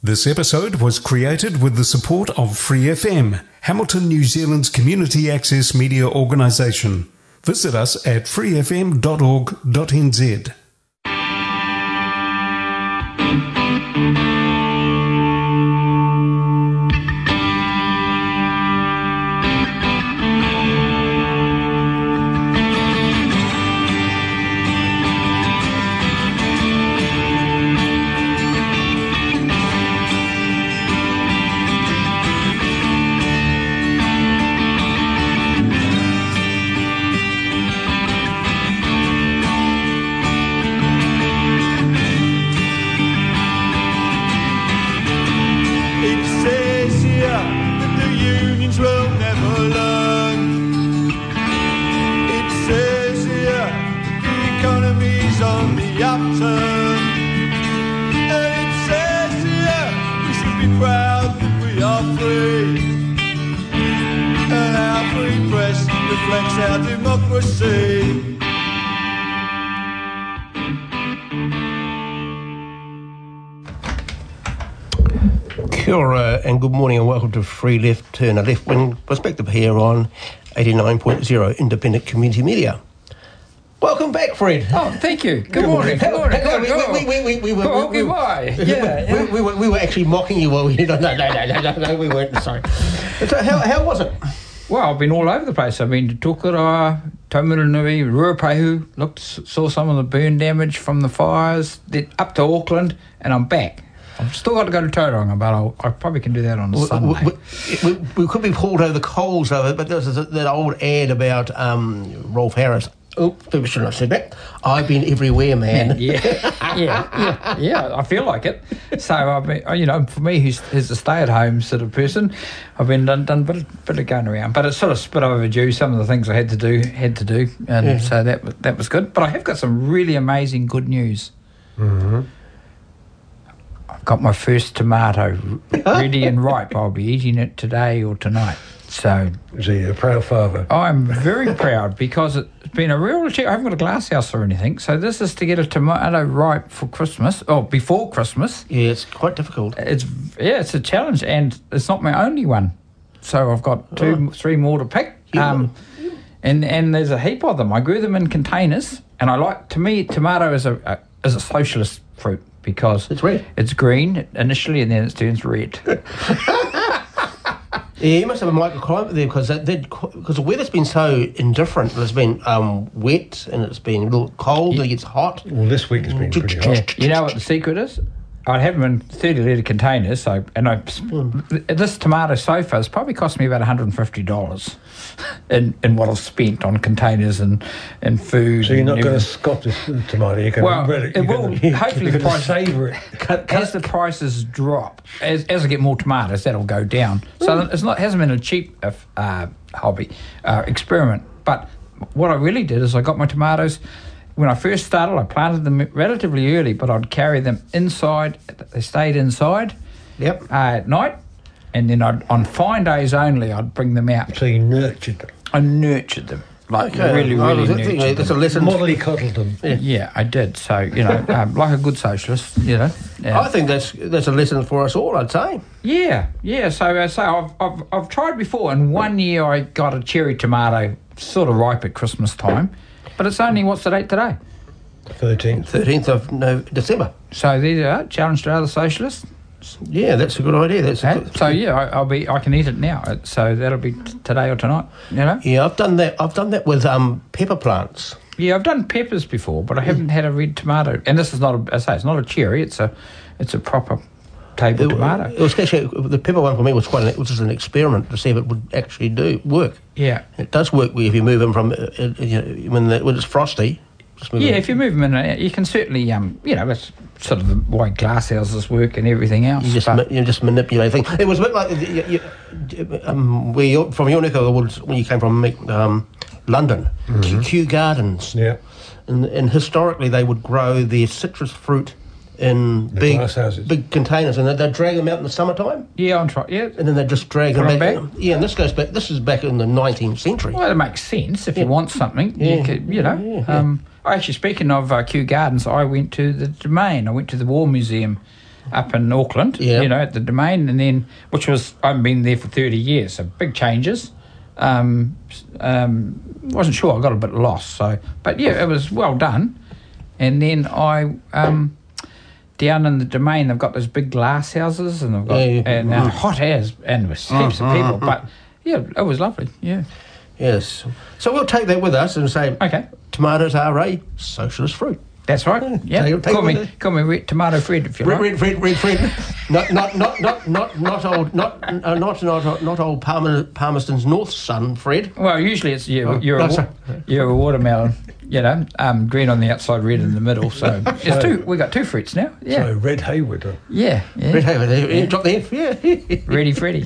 This episode was created with the support of Free FM, Hamilton, New Zealand's community access media organisation. Visit us at freefm.org.nz. Kia ora and good morning and welcome to Free Left Turn, a left-wing perspective here on 89.0 Independent Community Media. Welcome back, Fred. Oh, thank you. Good morning. Good morning. We were actually mocking you while we... No, we weren't. Sorry. So how was it? Well, I've been all over the place. I've been to Tokoroa, Taumarunui, Ruapehu, saw some of the burn damage from the fires, then up to Auckland, and I'm back. I've still got to go to Tauranga, but I probably can do that on a Sunday. We could be pulled over the coals of it, but there's that old ad about Rolf Harris. Oh, maybe shouldn't have said that. I've been everywhere, man. Yeah, I feel like it. So, I've been, for me, who's a stay-at-home sort of person, I've been done a bit of going around. But it's sort of spit overdue some of the things I had to do, and so that was good. But I have got some really amazing good news. Mm-hmm. I've got my first tomato ready and ripe. I'll be eating it today or tonight. So, is he a proud father? I'm very proud because it's been a real achievement. I haven't got a glass house or anything, so this is to get a tomato ripe for Christmas or before Christmas. Yeah, it's quite difficult. It's a challenge, and it's not my only one. So I've got three more to pick. And there's a heap of them. I grew them in containers, and to me, tomato is a socialist fruit because it's red. It's green initially, and then it turns red. Yeah, you must have a microclimate there because the weather's been so indifferent. It's been wet and it's been a little cold and it gets hot. Well, this week has been pretty hot. You know what the secret is? I'd have them in 30-litre containers, this tomato sofa has probably cost me about $150 in what I've spent on containers and food. So you're not going to scot this tomato, you're going to it will. Hopefully the price savour it. As the prices drop, as I get more tomatoes, that'll go down. So it hasn't been a cheap hobby experiment. But what I really did is I got my tomatoes. When I first started, I planted them relatively early, but I'd carry them inside. They stayed inside at night, and then on fine days only, I'd bring them out. So you nurtured them? I nurtured them. Really nurtured them. That's a lesson. Molly coddled them. Yeah, I did. So, like a good socialist, Yeah. I think that's a lesson for us all, I'd say. Yeah. So I've tried before, and 1 year I got a cherry tomato sort of ripe at Christmas time. But it's only, what's the date today? 13th of December. So there you are, challenge to other socialists. Yeah, that's a good idea. I can eat it now. So that'll be today or tonight, Yeah, I've done that. I've done that with pepper plants. Yeah, I've done peppers before, but I haven't had a red tomato. And this is not it's not a cherry. It's a proper table tomato. It was actually, the pepper one for me was which is an experiment to see if it would actually work. Yeah, it does work if you move them from when it's frosty. If you move them in, you can certainly it's sort of the way glass houses work and everything else. You just manipulate things. It was a bit like from your neck of the woods when you came from London, Kew Gardens. Yeah, and historically they would grow their citrus fruit in big containers, and they'd drag them out in the summertime. Yeah, on try. Yeah, and then they'd just drag them back. Yeah, and this goes back. This is back in the 19th century. Well, it makes sense if you want something. You could, Actually, speaking of Kew Gardens, I went to the Domain. I went to the War Museum up in Auckland, Yeah. you know, at the Domain, and then, which was, I've been there for 30 years, so big changes. Wasn't sure, I got a bit lost, so, but yeah, it was well done. And then I, down in the Domain, they've got those big glass houses, and they've got, and hot as, and with heaps of people, but yeah, it was lovely, yeah. Yes. So we'll take that with us and say, Okay. tomatoes are a socialist fruit. That's right. Yeah. Take Call it me, with call me Tomato Fred if you like. Red Fred. Not old Palmerston's North son, Fred. Well, usually it's you're no, sorry. a watermelon, you know, green on the outside, red in the middle. So it's two. We got two fruits now. Yeah. So Red Hayward. Yeah. Red Hayward. Drop the F. Yeah. Ready, Freddy.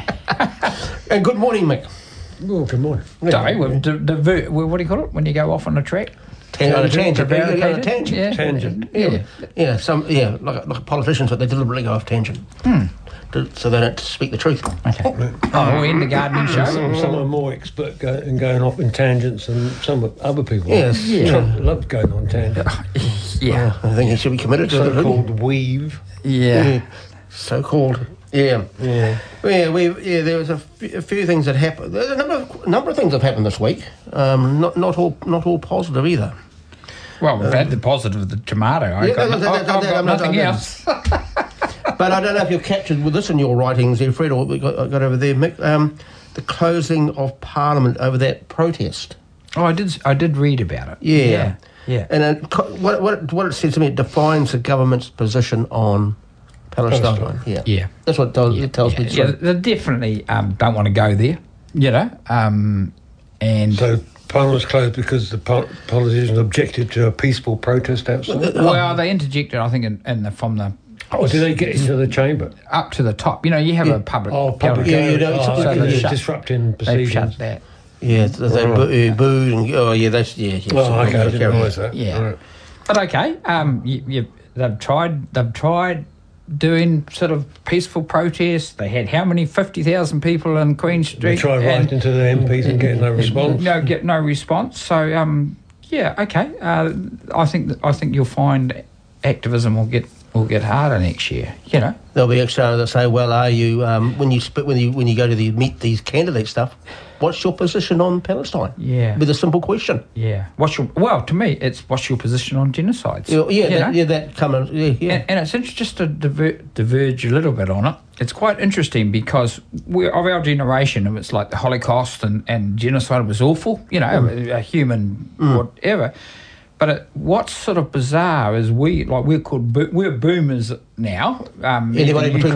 And good morning, Mick. Oh, good morning. Sorry, what do you call it when you go off on a track? On a tangent. Prevaricated? Tangent. Yeah. Tangent. Yeah. Like politicians, but they deliberately go off tangent. So they don't speak the truth. Okay. Oh, in the gardening show. Some are more expert in going off in tangents than some of other people. Yes. Yeah. Trump loves going on tangents. Yeah. I think he should be committed to it. So-called weave. Yeah. So-called. Yeah. There was a few things that happened. There's a number of things that have happened this week. Not all positive either. Well, we've had the positive of the tomato. I've got nothing else. But I don't know if you've captured with this in your writings there, Fred, or we got over there, Mick, the closing of Parliament over that protest. Oh, I did read about it. Yeah. And what it says to me, it defines the government's position on Palestine. Yeah. That's what it tells me. Yeah, they definitely don't want to go there, you know. And So Parliament's closed because the politicians objected to a peaceful protest outside? well, they interjected, I think, from the Oh, did they get into the chamber? up to the top. You know, you have a public. Public gallery. gallery. So they shut- disrupting They've proceedings. shut that. Yeah, they booed and that's Oh, okay, I didn't realise that. Yeah. Right. But okay, they've tried doing sort of peaceful protests. They had how many 50,000 people in Queen Street? They try writing to the MPs and getting no response. Get no response. So yeah, okay. I think you'll find activism will get harder next year. You know, there'll be extra that say, "Well, are you when you go to meet these candidate stuff? What's your position on Palestine?" Yeah. With a simple question. Yeah. To me, it's what's your position on genocides? That coming. Yeah. And it's interesting, just to diverge a little bit on it. It's quite interesting because we're of our generation, and it's like the Holocaust and genocide was awful. You know, a human whatever. But what's sort of bizarre is we're boomers now. Anybody between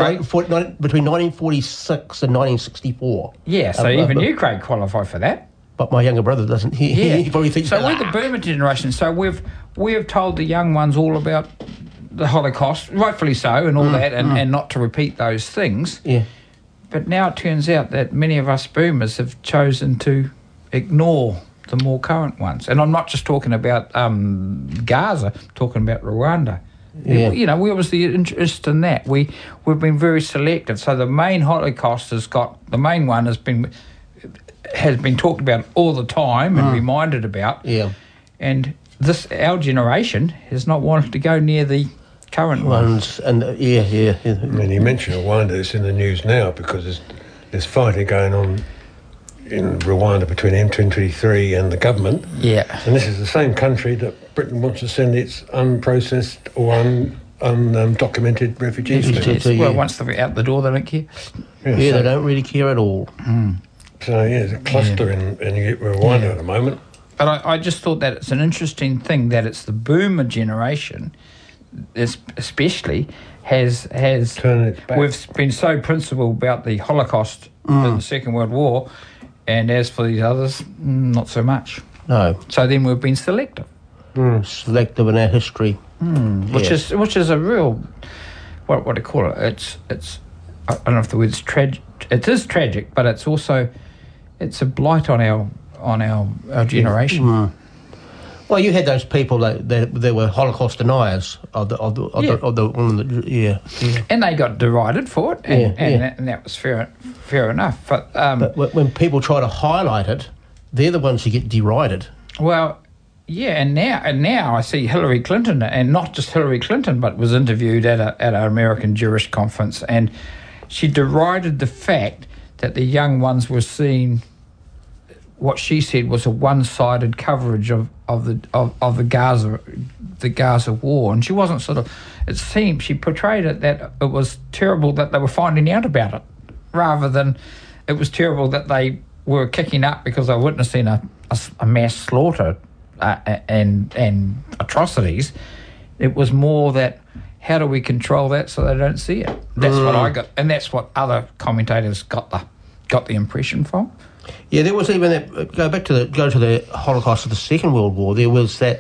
1946 and 1964. Yeah, so even you, Craig, qualify for that. But my younger brother doesn't. He probably thinks so. We're the boomer generation. So we've told the young ones all about the Holocaust, rightfully so, and all that, and not to repeat those things. Yeah. But now it turns out that many of us boomers have chosen to ignore the more current ones. And I'm not just talking about Gaza, I'm talking about Rwanda. Yeah. You know, we obviously interested in that. We've been very selective. So the main Holocaust has been talked about all the time and reminded about. Yeah. And our generation has not wanted to go near the current ones. And And you mentioned Rwanda, it's in the news now because there's fighting going on in Rwanda between M23 and the government. Yeah. And this is the same country that Britain wants to send its unprocessed or undocumented refugees to. Well, once they're out the door, they don't care. they don't really care at all. So, there's a cluster in Rwanda at the moment. But I just thought that it's an interesting thing that it's the boomer generation, especially, has Turn its back. We've been so principled about the Holocaust in the Second World War, and as for these others, not so much. No. So then we've been selective. Selective in our history. Which is a real, what do you call it? It's I don't know if the word's tragic. It is tragic, but it's also it's a blight on our generation. Well, you had those people that were Holocaust deniers of the And they got derided for it, and that was fair enough. But when people try to highlight it, they're the ones who get derided. well, Yeah, and now I see Hillary Clinton, and not just Hillary Clinton, but was interviewed at an American Jewish conference, and she derided the fact that the young ones were seeing what she said was a one-sided coverage of the Gaza war, and she wasn't sort of. It seemed she portrayed it that it was terrible that they were finding out about it, rather than it was terrible that they were kicking up because they were witnessing a mass slaughter and atrocities. It was more that how do we control that so they don't see it? That's what I got, and that's what other commentators got the impression from. Yeah, there was even go to the Holocaust of the Second World War. There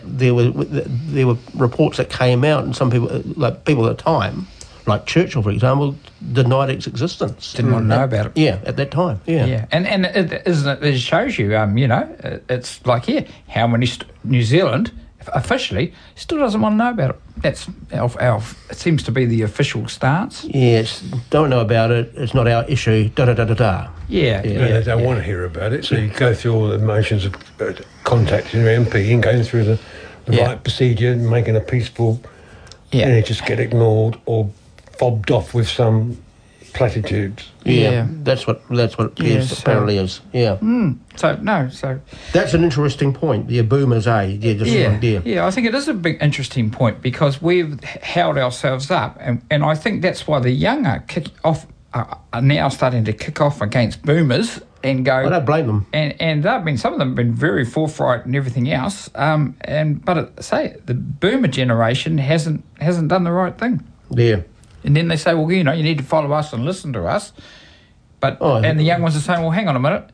were reports that came out, and some people at the time, like Churchill, for example, denied its existence. Didn't want to know about it. Yeah, at that time. Yeah, yeah, and it shows you, it's like here, how many New Zealand officially still doesn't want to know about it. That's it seems to be the official stance. Yes, don't know about it. It's not our issue. Da da da da da. Yeah. They don't want to hear about it. So you go through all the motions of contacting your MP and going through the right procedure and making a peaceful. Yeah. And it just get ignored or fobbed off with some platitudes. Yeah. That's what it is, apparently is. Yeah. So that's an interesting point. The boomers, Yeah, I think it is a big interesting point because we've held ourselves up, and I think that's why the young are now starting to kick off against boomers and go. I don't blame them. And some of them have been very forthright and everything else. But the boomer generation hasn't done the right thing. Yeah. And then they say, well, you need to follow us and listen to us. And the young ones are saying, well, hang on a minute.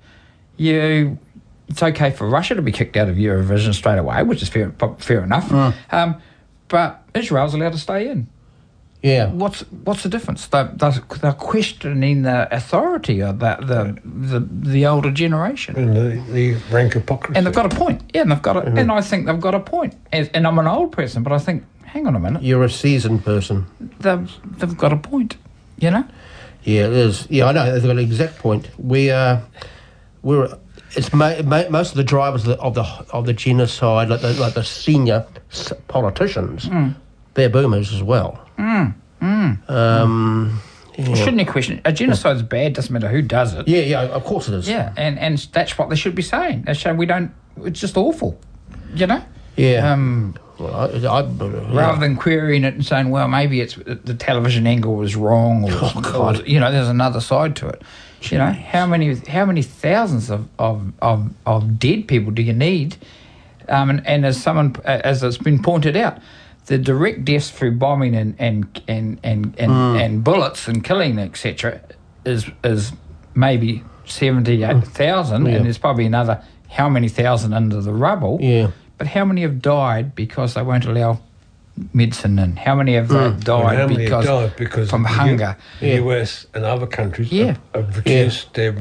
It's okay for Russia to be kicked out of Eurovision straight away, which is fair enough. But Israel's allowed to stay in. Yeah. What's the difference? They're questioning the authority of the older generation and the rank hypocrisy. And they've got a point. Yeah, and and I think they've got a point. And I'm an old person, but I think, hang on a minute. You're a seasoned person. They've got a point. Yeah, it is. Yeah, I know. They've got an exact point. It's most of the drivers of the genocide, like the senior politicians. They're boomers as well. Shouldn't you question? A genocide's bad, doesn't matter who does it. Yeah, of course it is. Yeah, and that's what they should be saying. They're saying we don't, it's just awful, Yeah. Rather than querying it and saying, well, maybe it's the television angle was wrong, or there's another side to it. How many thousands of dead people do you need? And as it's been pointed out, the direct deaths through bombing and bullets and killing, etc., is maybe 78,000, and there's probably another how many thousand under the rubble. Yeah. But how many have died because they won't allow medicine in? How many have died because from hunger? The US and other countries have reduced their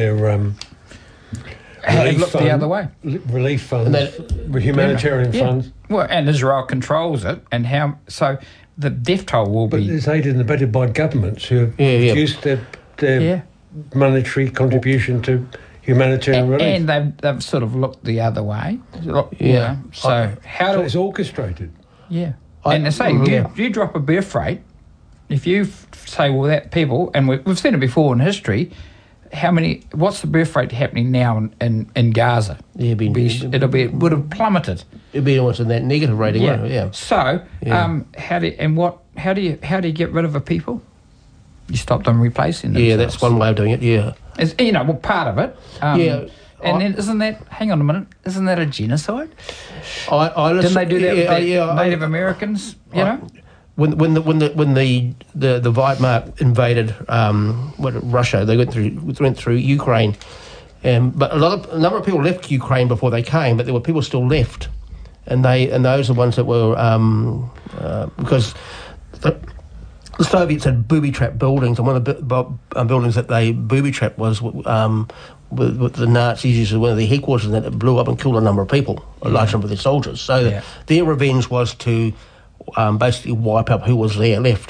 relief the other way. Relief funds, humanitarian funds. Well, and Israel controls it, and so the death toll will be. But it's aided and abetted by governments who have reduced their monetary contribution to humanitarian relief, and they've sort of looked the other way. So it's orchestrated. Yeah, and they say you drop a birth rate. If you say, well, that people, and we've seen it before in history. What's the birth rate happening now in Gaza? Yeah, it would have plummeted. It'd be almost in that negative rating. Yeah. So, how do you get rid of a people? You stop them replacing themselves. Yeah, that's one way of doing it. Yeah, it's, part of it. And then isn't that? Hang on a minute. Isn't that a genocide? Didn't they do that with Native Americans? When the Weimar invaded Russia, they went through Ukraine, but a number of people left Ukraine before they came, but there were people still left, and those are the ones that were because the Soviets had booby-trapped buildings, and one of the buildings that they booby-trapped was with the Nazis used one of their headquarters, and that blew up and killed a number of people, a large number of their soldiers. So their revenge was to basically wipe up who was there left.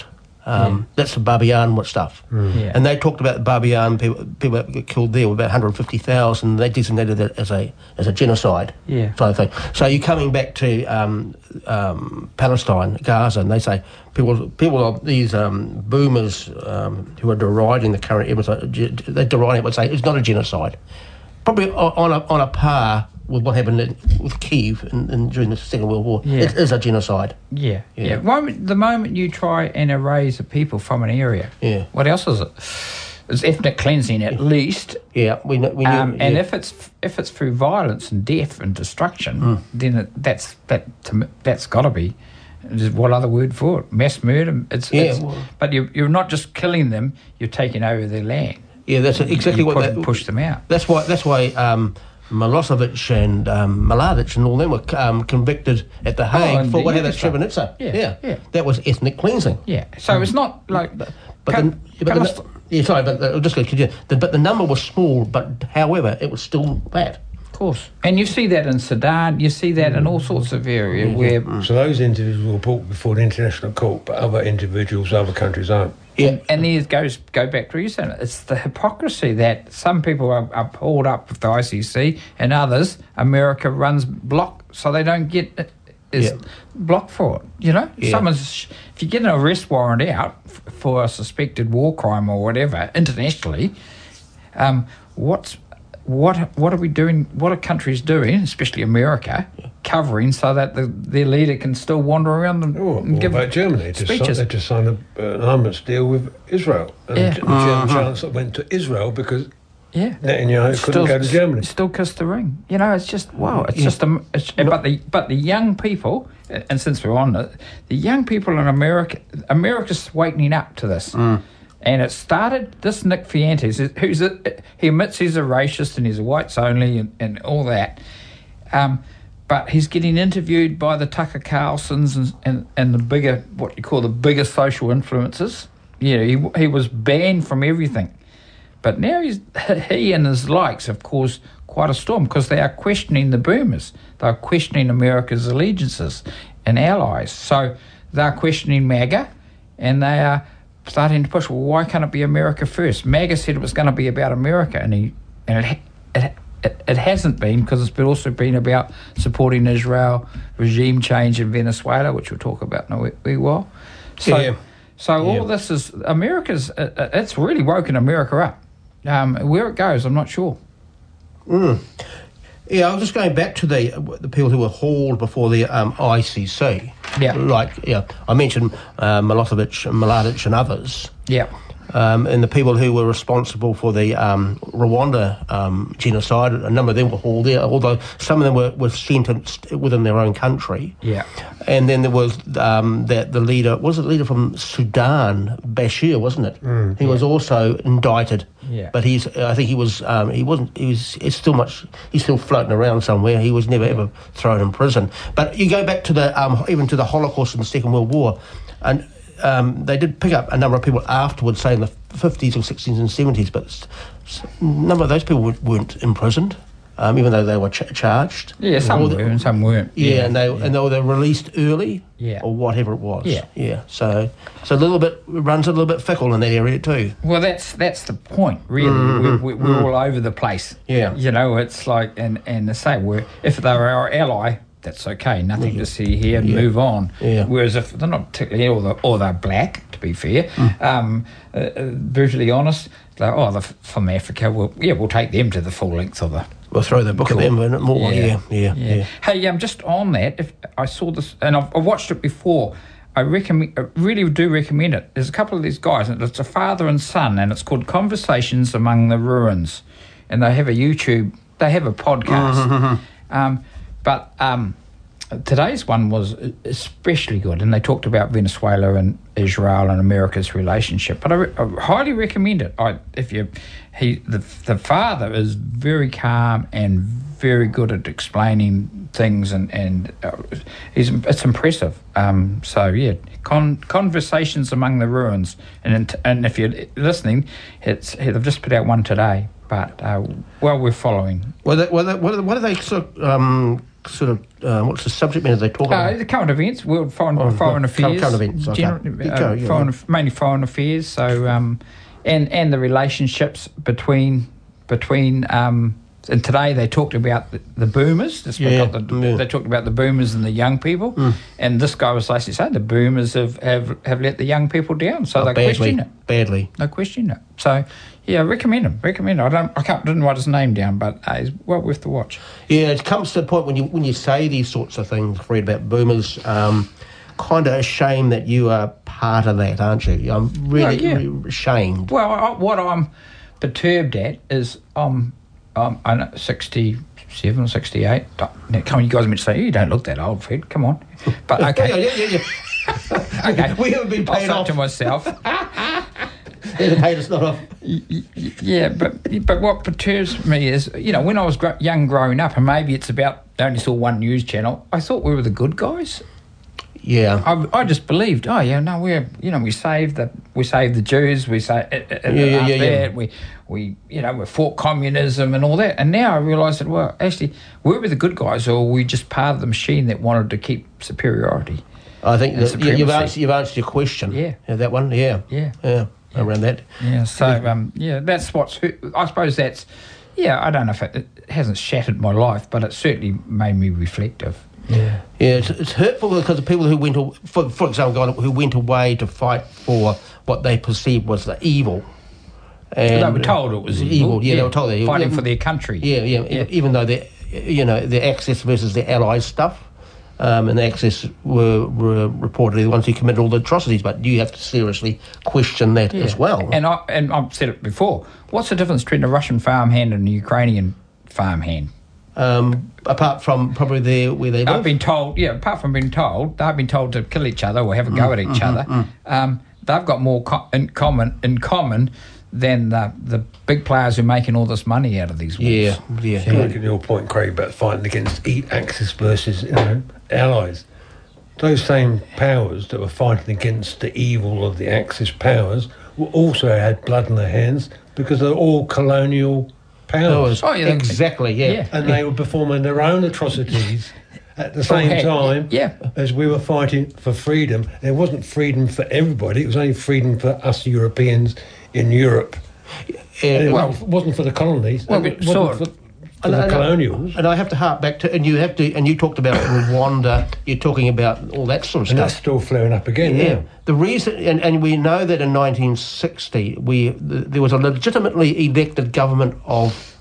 That's the Babiyan stuff. Yeah. And they talked about the Babiyan people that got killed there were about 150,000. They designated it as a genocide. Yeah. Sort of thing. So you're coming back to Palestine, Gaza, and they say people of these boomers who are deriding the current genocide, they're deriding it would say it's not a genocide. Probably on a par with what happened with Kiev during the Second World War. Yeah. It is a genocide. Yeah. The moment you try and erase a people from an area, what else is it? It's ethnic cleansing, at least. Yeah, we knew. And if it's through violence and death and destruction, then that's got to be. What other word for it? Mass murder. But you're not just killing them; you're taking over their land. Yeah, that's exactly what they push them out. That's why Milosevic and Mladic and all them were convicted at The Hague for what happened at Srebrenica. Yeah, that was ethnic cleansing. Yeah, so it's not like. But the number was small. But however, it was still bad. Of course, and you see that in Sudan. You see that in all sorts of areas where. So those individuals were brought before the international court, but other individuals, other countries aren't. Yeah. And then it go back to you saying it's the hypocrisy that some people are pulled up with the ICC and others, America runs block so they don't get blocked for it. You know, if you get an arrest warrant out for a suspected war crime or whatever internationally, what are we doing? What are countries doing, especially America, covering so that their leader can still wander around and give about Germany? Speeches. They just signed an armaments deal with Israel. And the German Chancellor went to Israel because Netanyahu couldn't go to Germany. Still kissed the ring. You know, it's just, wow. It's just, but the young people, and since we're on it, the young people in America's waking up to this. And it started, this Nick Fuentes, he admits he's a racist and he's a whites only and all that. But he's getting interviewed by the Tucker Carlsons and the bigger, what you call the bigger social influencers. Yeah, he was banned from everything. But now he and his likes have caused quite a storm because they are questioning the boomers. They're questioning America's allegiances and allies. So they're questioning MAGA and they are starting to push, well, why can't it be America first? MAGA said it was going to be about America, and it hasn't been, because it's also been about supporting Israel, regime change in Venezuela, which we'll talk about in a wee while. So all this is, it's really woken America up. Where it goes, I'm not sure. Yeah, I was just going back to the people who were hauled before the ICC. Yeah. I mentioned Milosevic, Mladic and others. Yeah. And the people who were responsible for the Rwanda genocide, a number of them were hauled there, although some of them were sentenced within their own country. Yeah. And then there was the leader, was it the leader from Sudan, Bashir, wasn't it? He was also indicted. Yeah. But he's still floating around somewhere. He was never ever thrown in prison. But you go back to even to the Holocaust in the Second World War, and they did pick up a number of people afterwards, say in the 50s or 60s and 70s, but a number of those people weren't imprisoned, even though they were charged. Yeah, some were and some weren't. Yeah, and they were released early, or whatever it was. Yeah. So a little bit runs a little bit fickle in that area too. Well, that's the point, really. We're all over the place. Yeah, you know, it's like and the same. If they were our ally, that's okay. Nothing to see here. Move on. Yeah. Whereas if they're not particularly, or they're black, to be fair, brutally honest, they're from Africa. We'll take them to the full length of the. We'll throw the book at them a bit more. Yeah. Hey, just on that, if I saw this and I've watched it before, I really do recommend it. There's a couple of these guys, and it's a father and son, and it's called Conversations Among the Ruins, and they have a podcast. But today's one was especially good, and they talked about Venezuela and Israel and America's relationship. But I highly recommend it. The father is very calm and very good at explaining things, and it's impressive. Conversations Among the Ruins, and if you're listening, they've just put out one today. But we're following. What do they sort of sort of what's the subject matter they talk about? The current events, world foreign affairs. Current events, okay. Mainly foreign affairs. So, and the relationships between. And today they talked about the boomers. They talked about the boomers and the young people. And this guy was basically saying the boomers have let the young people down. So they question it. Badly. They question it. So, yeah, recommend him. I didn't write his name down, but he's well worth the watch. Yeah, it comes to the point when you say these sorts of things, Fred, about boomers, kind of ashamed that you are part of that, aren't you? I'm really ashamed. Well, what I'm perturbed at is I'm 67 or 68. Come on, you guys are meant to say, you don't look that old, Fred. Come on. But okay. Yeah. Okay. We haven't been paid off. To myself. They paid us not off. Yeah, but what perturbs me is, when I was young growing up, and maybe it's about I only saw one news channel, I thought we were the good guys. Yeah, I just believed. Oh yeah, no, we saved the Jews. We we fought communism and all that. And now I realise that actually were we the good guys, or were we just part of the machine that wanted to keep superiority? I think you've answered your question. Yeah, that one. Yeah. Around that. Yeah. So that's I suppose that's. Yeah, I don't know if it hasn't shattered my life, but it certainly made me reflective. Yeah, it's hurtful because the people who went, for example, who went away to fight for what they perceived was the evil. And they were told it was evil. Yeah, they were told they were fighting for their country. Yeah. Even though the Axis versus the Allies stuff, and the Axis were reportedly the ones who committed all the atrocities. But you have to seriously question that as well. And I've said it before. What's the difference between a Russian farmhand and a Ukrainian farmhand? Apart from probably where they live. I've been told, apart from being told, they've been told to kill each other or have a go at each other. They've got more in common than the big players who are making all this money out of these wars. Yeah. Look at your point, Craig, about fighting against Axis versus Allies. Those same powers that were fighting against the evil of the Axis powers also had blood in their hands because they're all colonial powers. Oh, yeah, exactly, yeah. And they were performing their own atrocities at the same time as we were fighting for freedom. It wasn't freedom for everybody, it was only freedom for us Europeans in Europe. It wasn't for the colonies. It wasn't for the colonials. And I have to hark back to, and you talked about Rwanda, you're talking about all that sort of stuff. And that's still flaring up again, yeah. The reason, and we know that in 1960, there was a legitimately elected government of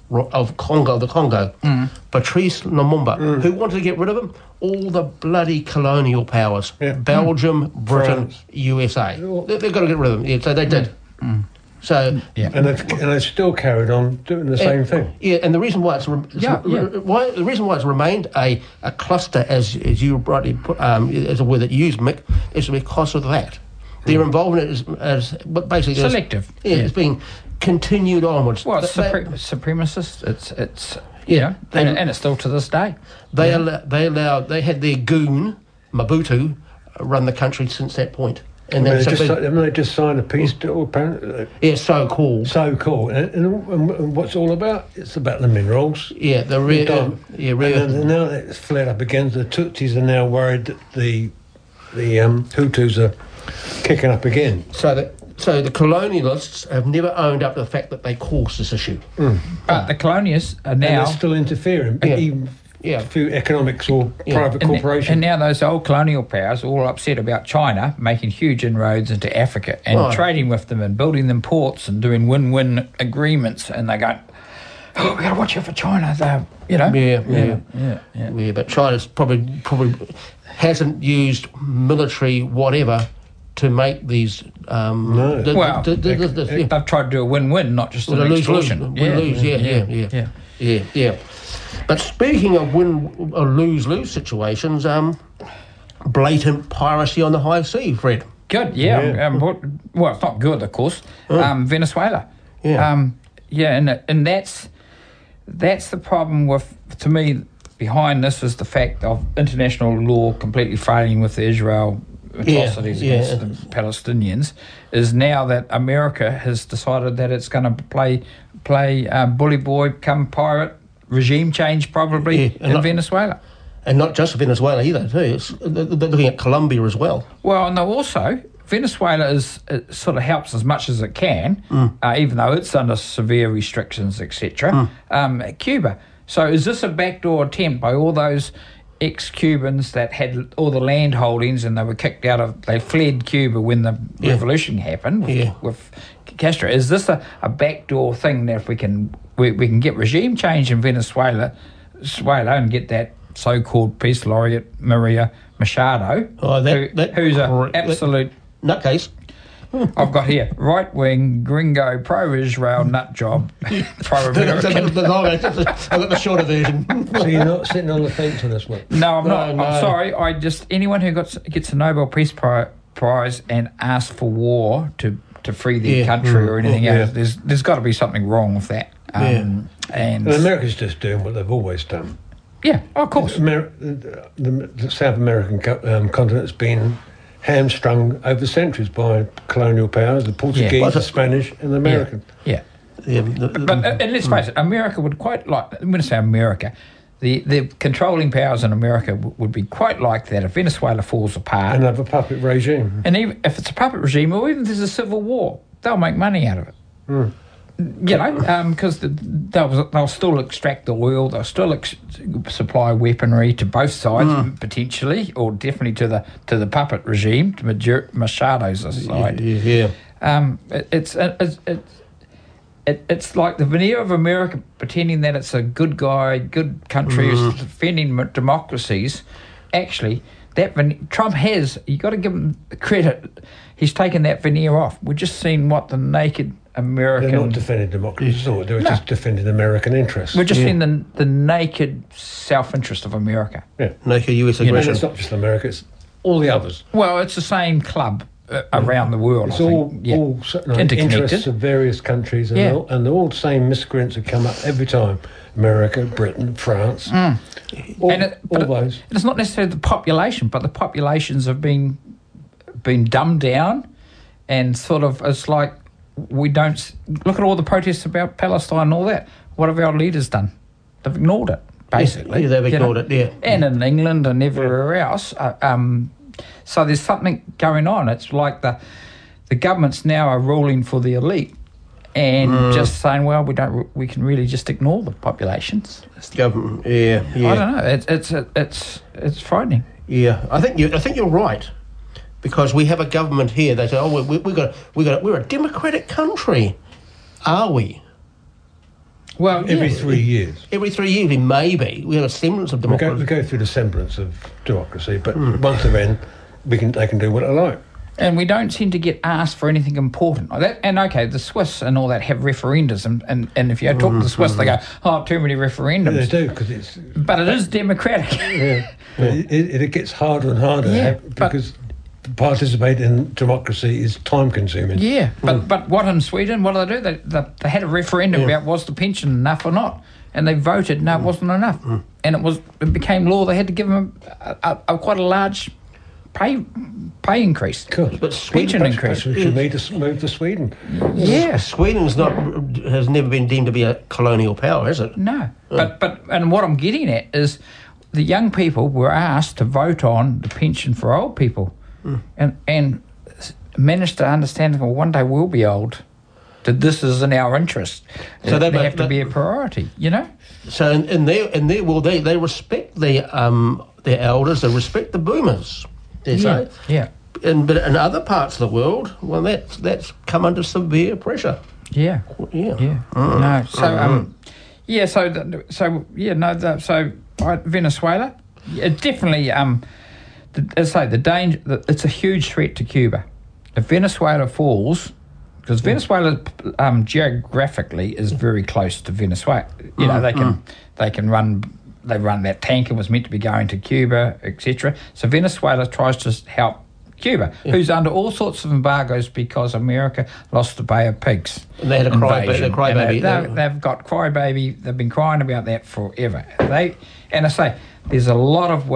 Congo, Patrice Lumumba, who wanted to get rid of him. All the bloody colonial powers, Belgium, Britain, France. USA, they've got to get rid of them. Yeah, so they did. So and they've still carried on doing the same thing. Yeah, and the reason why the reason why it's remained a cluster, as you rightly put, as a word that you used, Mick, is because of that. Their involvement is basically selective. It's being continued onwards. Well, it's supremacist. It's and it's still to this day. They had their goon Mobutu run the country since that point. And they just signed a peace deal, apparently. Yeah, so cool. And what's it all about? It's about the minerals. Yeah, the and now it's flared up again. The Tutsis are now worried that the Hutus are kicking up again. So the colonialists have never owned up to the fact that they caused this issue. But the colonialists are now... And they're still interfering, even through economics or private corporations. And now those old colonial powers are all upset about China making huge inroads into Africa and trading with them and building them ports and doing win-win agreements. And they go, we've got to watch out for China. Yeah, but China's probably hasn't used military whatever to make these... they've tried to do a win-win, not just an extortion. Lose. Yeah. But speaking of win or lose situations, blatant piracy on the high sea, Fred. Good, well, it's not good, of course. Venezuela. And that's the problem to me, behind this is the fact of international law completely failing with the Israel atrocities against the Palestinians, is now that America has decided that it's going to play bully boy, come pirate, regime change probably in Venezuela. And not just Venezuela either, too. They're looking at Colombia as well. Well, no, also, Venezuela it sort of helps as much as it can, even though it's under severe restrictions, etc. Cuba. So is this a backdoor attempt by all those ex-Cubans that had all the land holdings and they fled Cuba when the revolution happened with Castro? Is this a backdoor thing that if we can get regime change in Venezuela and get that so-called peace laureate Maria Machado, who's an absolute nutcase. I've got here right-wing gringo pro-Israel nut job, pro-American. I've got the shorter version. So you're not sitting on the fence on this one? No, I'm not. No. I'm sorry. Anyone who gets a Nobel Peace Prize and asks for war to free their country or anything else, there's got to be something wrong with that. And America's just doing what they've always done. Yeah, of course. The South American continent's been hamstrung over centuries by colonial powers, the Portuguese, the Spanish, and the American. Yeah. But let's face it, America would quite like, I'm going to say America, the controlling powers in America would be quite like that if Venezuela falls apart. And have a puppet regime. And even if it's a puppet regime, or even if there's a civil war, they'll make money out of it. Because they'll still extract the oil, they'll still supply weaponry to both sides potentially, or definitely to the puppet regime, to Machado's side. It's like the veneer of America pretending that it's a good guy, good country, who's defending democracies. Actually, Trump has. You got to give him credit. He's taken that veneer off. We've just seen what the naked American. They're not defending democracy at all. They're just defending American interests. We're just seeing the naked self-interest of America. Yeah, naked US aggression. It's not just America; it's all the others. Well, it's the same club around the world. It's all interests of various countries, and they're all the same miscreants who come up every time. America, Britain, France, all those. It's not necessarily the population, but the populations have been dumbed down, and sort of it's like we don't look at all the protests about Palestine and all that. What have our leaders done? They've ignored it, basically. Yeah, they've ignored it. Yeah, and in England and everywhere else. So there's something going on. It's like the governments now are ruling for the elite. And just saying, well, we can really just ignore the populations. Government, I don't know. It's frightening. Yeah, I think you're right, because we have a government here. They say, oh, we're a democratic country, are we? Well, every 3 years. Every 3 years, maybe we have a semblance of democracy. We go through the semblance of democracy, but once they're in, they can do what they like. And we don't seem to get asked for anything important like that. And okay, the Swiss and all that have referendums, and if you talk to the Swiss, they go, "Oh, too many referendums." Yeah, they do because it's. But it is democratic. Yeah, it gets harder and harder because participating in democracy is time consuming. Yeah, but what in Sweden? What do they do? They had a referendum about was the pension enough or not, and they voted no, it wasn't enough, and it became law. They had to give them a quite a large pay increase, but pension increase. We should need to move to Sweden. Yeah, has never been deemed to be a colonial power, has it? No, but what I'm getting at is the young people were asked to vote on the pension for old people, and managed to understand. Well, one day we'll be old. That this is in our interest. So they have to be a priority, you know. So in their world, they respect their elders. They respect the boomers. Say. Yeah. But in other parts of the world, well, that's come under severe pressure. Yeah. Yeah. No. So Venezuela, definitely. As I say, the danger. It's a huge threat to Cuba. If Venezuela falls, because Venezuela geographically is very close to Venezuela. You know, they can run. They run that tanker was meant to be going to Cuba, etc. So Venezuela tries to help Cuba, who's under all sorts of embargoes because America lost the Bay of Pigs. And they had a crybaby. They've got crybaby. They've been crying about that forever. And I say there's a lot of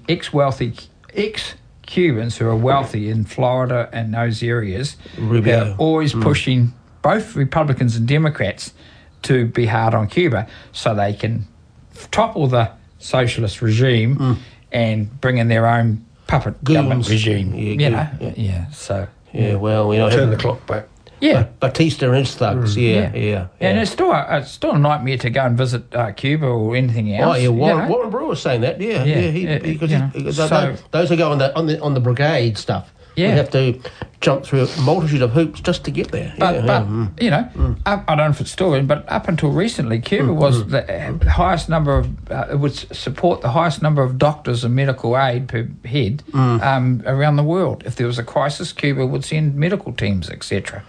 ex-Cubans who are wealthy in Florida and those areas. Rubio. Who are always pushing both Republicans and Democrats to be hard on Cuba so they can topple the socialist regime and bring in their own puppet government regime. So... Yeah, well, turn the clock back. Yeah, Batista and his thugs. Yeah. And it's still a nightmare to go and visit Cuba or anything else. Oh yeah, Warren Brewer was saying that. Because those who go on the brigade stuff, we have to jump through a multitude of hoops just to get there. But I don't know if it's still, but up until recently, Cuba was the highest number of it would support the highest number of doctors and medical aid per head around the world. If there was a crisis, Cuba would send medical teams, etc.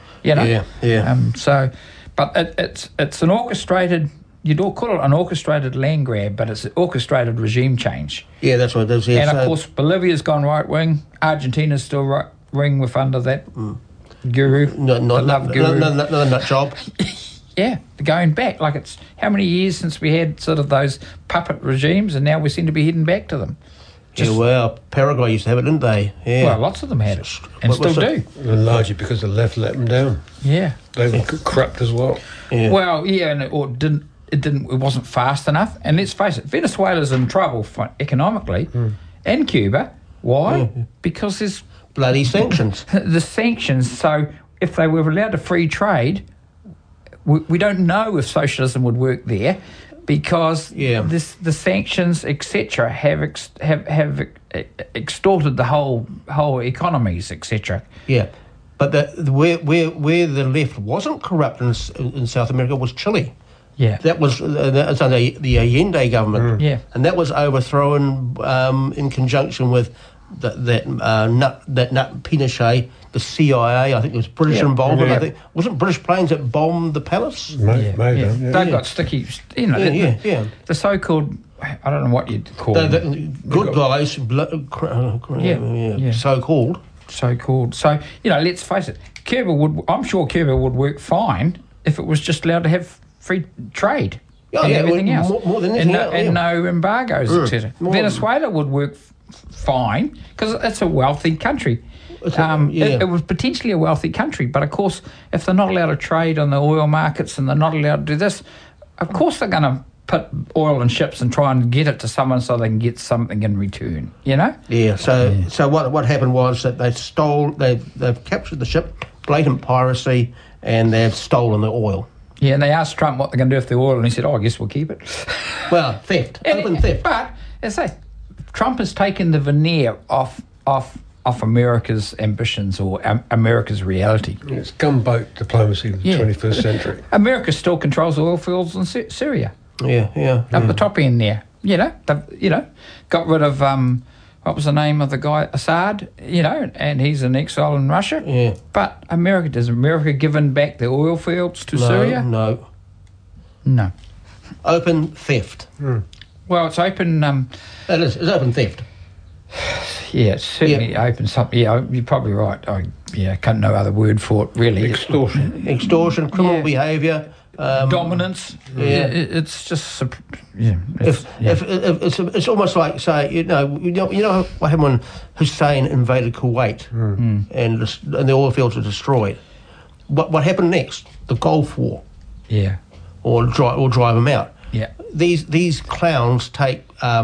But it's an orchestrated. You'd all call it an orchestrated land grab, but it's an orchestrated regime change. Yeah, that's what it is. Yeah, and of course, Bolivia's gone right wing. Argentina's still right wing with under that guru, the love guru. Another nut job. Yeah, going back. Like, it's how many years since we had sort of those puppet regimes, and now we seem to be heading back to them. Paraguay used to have it, didn't they? Yeah. Well, lots of them had it, and still do. And largely because the left let them down. Yeah. They were corrupt as well. Yeah. Well, yeah, and it wasn't fast enough. And let's face it, Venezuela's in trouble economically, and Cuba. Why? Because there's bloody sanctions. The sanctions. So if they were allowed to free trade, we don't know if socialism would work there, because the sanctions, etc., have extorted the whole economies, etc. Yeah, but where the left wasn't corrupt in South America was Chile. Yeah, that was under the Allende government. Yeah, and that was overthrown in conjunction with that nut Pinochet, the CIA. I think there was British involvement. I think wasn't British planes that bombed the palace. Maybe. They've got sticky. The so-called. I don't know what you'd call them. Good guys. So-called. So let's face it. I'm sure Cuba would work fine if it was just allowed to have free trade and everything else. More than anything else. And no embargoes, etc. Venezuela would work fine because it's a wealthy country. It was potentially a wealthy country, but of course, if they're not allowed to trade on the oil markets and they're not allowed to do this, of course they're going to put oil in ships and try and get it to someone so they can get something in return. Yeah. So what happened was that they've captured the ship, blatant piracy, and they've stolen the oil. Yeah, and they asked Trump what they're going to do with the oil, and he said, I guess we'll keep it. Well, theft, open theft. But, as I say, Trump has taken the veneer off America's ambitions or America's reality. It's gunboat diplomacy of the 21st century. America still controls oil fields in Syria. Yeah. Up the top end there. Got rid of... what was the name of the guy? Assad, and he's in exile in Russia. Yeah. But does America given back the oil fields to Syria? No. Open theft. Well, it's open... It's open theft. Yeah, it's certainly open something. Yeah, you're probably right. I can't no other word for it, really. Extortion, criminal behaviour. Dominance. Yeah. It's just... It's almost like, say, you know what happened when Hussein invaded Kuwait and the oil fields were destroyed. What happened next? The Gulf War. Yeah. Or drive them out. Yeah. These clowns take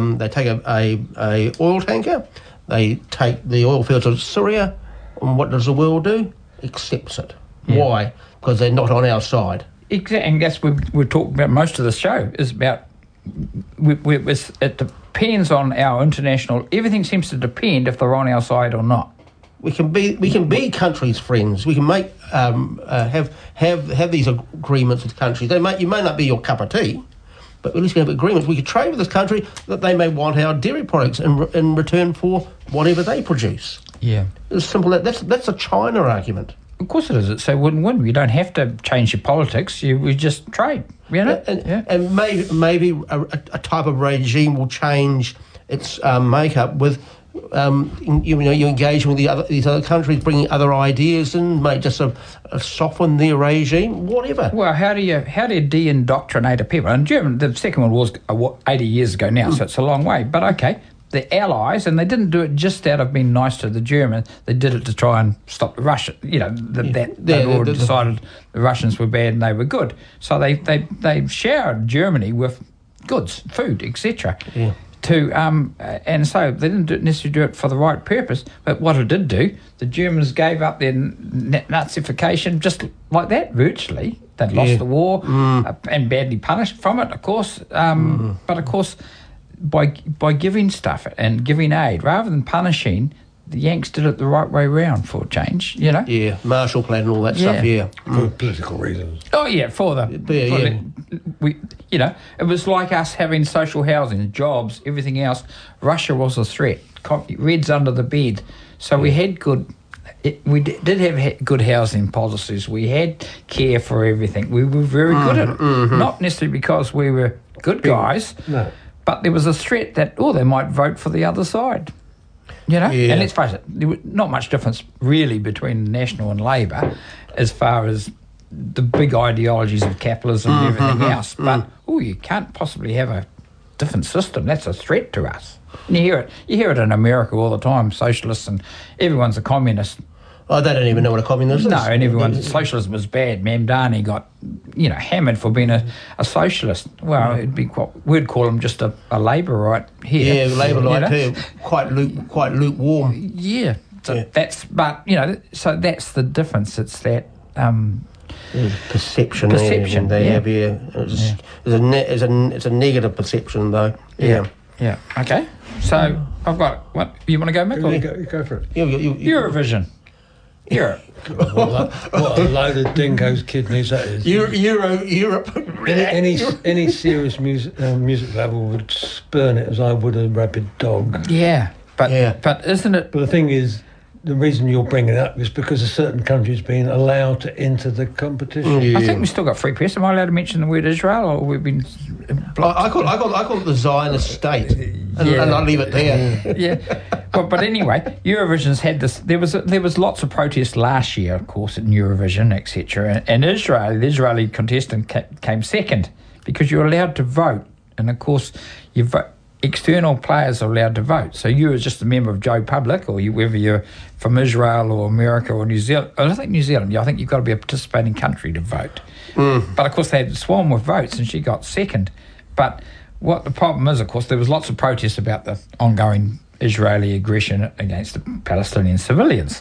a oil tanker, they take the oil fields of Syria, and what does the world do? Accepts it. Yeah. Why? Because they're not on our side. Exactly, and that's what we're talking about. Most of the show is about. It depends on our international. Everything seems to depend if they're on our side or not. We can be countries' friends. We can make have these agreements with countries. You may not be your cup of tea, but at least we have agreements. We could trade with this country that they may want our dairy products in return for whatever they produce. Yeah, it's simple. That's a China argument. Of course it is. It's a win-win. You don't have to change your politics. We just trade. And maybe a type of regime will change its makeup with you engage with these other countries, bringing other ideas in, may just soften their regime, whatever. Well, how do you de-indoctrinate a people? And Germany, the Second World War was 80 years ago now, so it's a long way. But okay. The Allies, and they didn't do it just out of being nice to the Germans. They did it to try and stop the Russians. They'd already decided the Russians were bad and they were good. So they showered Germany with goods, food, etc. Yeah. And so they didn't necessarily do it for the right purpose, but what it did do, the Germans gave up their Nazification just like that, virtually. They'd lost the war and badly punished from it, of course. But of course, by giving stuff and giving aid, rather than punishing, the Yanks did it the right way round for a change, you know? Yeah, Marshall Plan and all that stuff, yeah. For political reasons. Oh, yeah, you know, it was like us having social housing, jobs, everything else. Russia was a threat. Reds under the bed. So we had we did have good housing policies. We had care for everything. We were very good at it. Not necessarily because we were good guys, but there was a threat that, they might vote for the other side. You know, and let's face it, there was not much difference really between National and Labour as far as the big ideologies of capitalism and everything else. But you can't possibly have a different system. That's a threat to us. And you hear it in America all the time. Socialists and everyone's a communist. Oh, they don't even know what a communist is. No, and socialism is bad. Mamdani got, hammered for being a socialist. Well, we'd call him just a labourite here. Yeah, labourite here, quite lukewarm. Yeah, that's the difference. It's that perception they have here. It's a negative perception, though. Yeah. Okay. So I've got what you want to go, Mick? Go for it. Eurovision. Europe. What a load of dingoes' kidneys that is. Europe. Any serious music level would spurn it as I would a rabid dog. Yeah, but isn't it? But the thing is, the reason you're bringing it up is because a certain country's been allowed to enter the competition. Yeah. I think we've still got free press. Am I allowed to mention the word Israel, or we've been blocked? I call it the Zionist state, and I leave it there. Yeah. But anyway, Eurovision's had this. There was lots of protests last year, of course, in Eurovision, etc. And the Israeli contestant came second because you're allowed to vote, and of course, external players are allowed to vote. So you, as just a member of Joe Public, or whether you're from Israel or America or New Zealand, I think New Zealand. I think you've got to be a participating country to vote. But of course, they had swarmed with votes, and she got second. But what the problem is, of course, there was lots of protests about the ongoing Israeli aggression against the Palestinian civilians.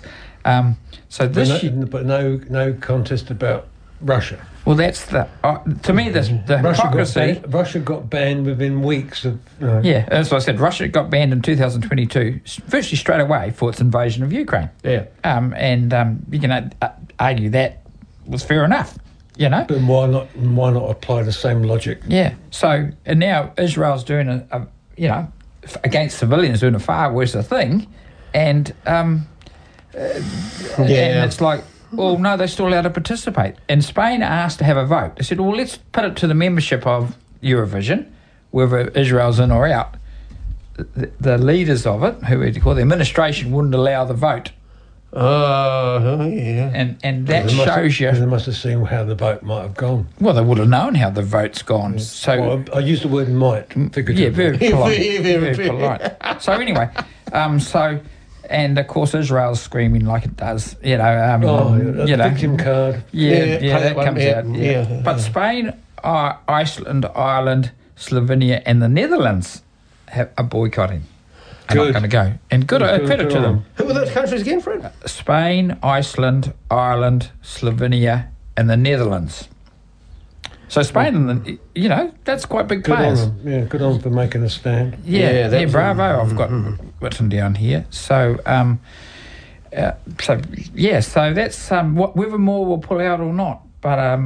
But no contest about Russia. Well, that's the hypocrisy. Russia got banned within weeks of. Yeah, that's what I said. Russia got banned in 2022, virtually straight away for its invasion of Ukraine. Yeah. You can argue that was fair enough. But why not apply the same logic? Yeah. So and now Israel's doing against civilians, doing a far worse thing, and it's like, well, no, they're still allowed to participate. And Spain asked to have a vote. They said, well, let's put it to the membership of Eurovision, whether Israel's in or out. The leaders of it, who we call the administration, wouldn't allow the vote. Oh, yeah. And that shows you. They must have seen how the vote might have gone. Well, they would have known how the vote's gone. Yeah. So I use the word might figuratively. Yeah, very polite. Very polite. So anyway, and of course Israel's screaming like it does. Victim card. Yeah, that comes out. Yeah. But Spain, Iceland, Ireland, Slovenia, and the Netherlands are boycotting. I'm not going to go. And credit to them. Who were those countries again, Fred? Spain, Iceland, Ireland, Slovenia, and the Netherlands. So Spain, that's quite big players. Good on for making a stand. Yeah, bravo. I've got written down here. So, so that's whether more will pull out or not. But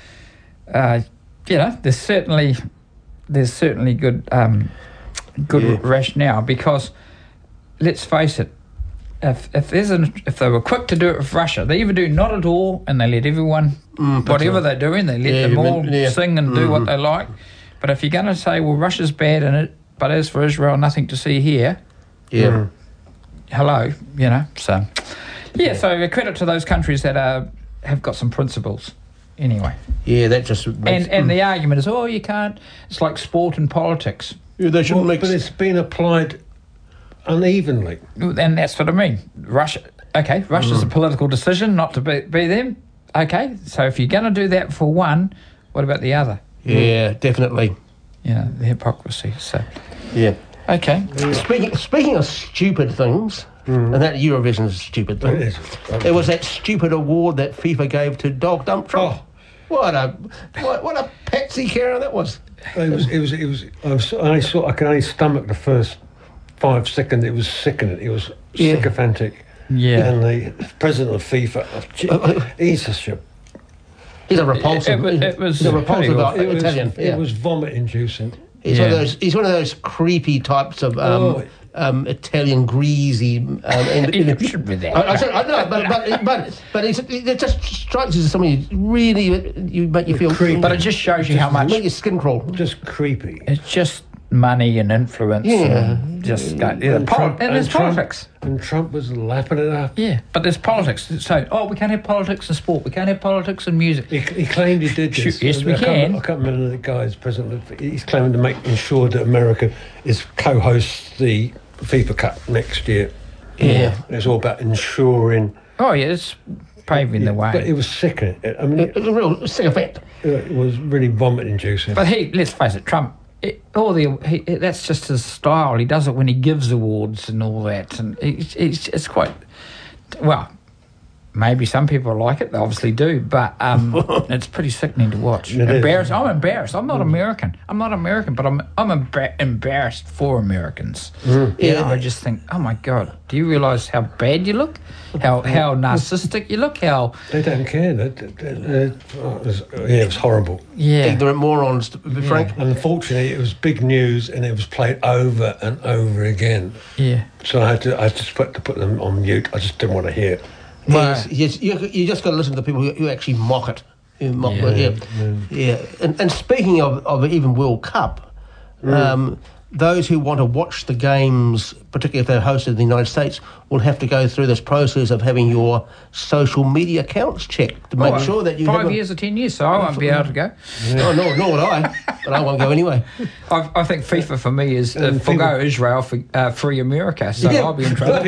there's certainly good. Rationale, because let's face it, if they were quick to do it with Russia, they either do not at all and they let everyone whatever they're doing, they let them all sing and do what they like. But if you're going to say, well, Russia's bad in it, but as for Israel, nothing to see here. Yeah. Hello, so so credit to those countries that have got some principles. Anyway. Yeah, that just makes, and the argument is, you can't. It's like sport and politics. Yeah, they shouldn't but it's been applied unevenly. And that's what I mean. Russia's a political decision not to be them. Okay, so if you're going to do that for one, what about the other? Yeah, definitely. The hypocrisy. So. Yeah. Okay. Speaking of stupid things, and that Eurovision is a stupid thing. It is. There was that stupid award that FIFA gave to Dog Dump Trump. Oh. What a patsy Karen that was. I can only stomach the first 5 seconds. It was sickening. It was sycophantic. Yeah. And the president of FIFA, he's such a... He's a repulsive. It was he's a repulsive pretty Italian. It was vomit-inducing. He's one of those creepy types of Italian greasy. It should be that. I know, but it just strikes you as somebody really you make you feel Creepy. But it just shows you how much make your skin crawl. Just creepy. it's just money and influence. Yeah. And just And there's politics. And Trump was lapping it up. Yeah, but there's politics. So, we can't have politics in sport. We can't have politics in music. He claimed he did this. Yes, we can. I can't remember the guy's president. He's claiming to ensure that America co-hosts the FIFA Cup next year. Yeah. It's all about ensuring. Oh, yeah, it's paving the way. But it was sickening. I mean, It was a real sycophant. it was really vomit-inducing. But let's face it, Trump. That's just his style. He does it when he gives awards and all that, and it's quite well. Maybe some people like it. They obviously do, but it's pretty sickening to watch. It is. I'm embarrassed. I'm not American. I'm not American, but I'm embarrassed for Americans. Yeah. I just think, oh my God, do you realise how bad you look? How narcissistic you look? How They don't care. It was horrible. Ignorant morons, to be frank. Unfortunately, it was big news, and it was played over and over again. Yeah. So I just put them on mute. I just didn't want to hear it. Yes, you just got to listen to the people who actually mock it. Who mock it. And speaking of even World Cup, those who want to watch the games, particularly if they're hosted in the United States, will have to go through this process of having your social media accounts checked to make sure that you 5 years or 10 years, so I won't be able to go. No, nor would I, but I won't go anyway. I think FIFA for me is forgo Israel for free America, so I'll be in trouble.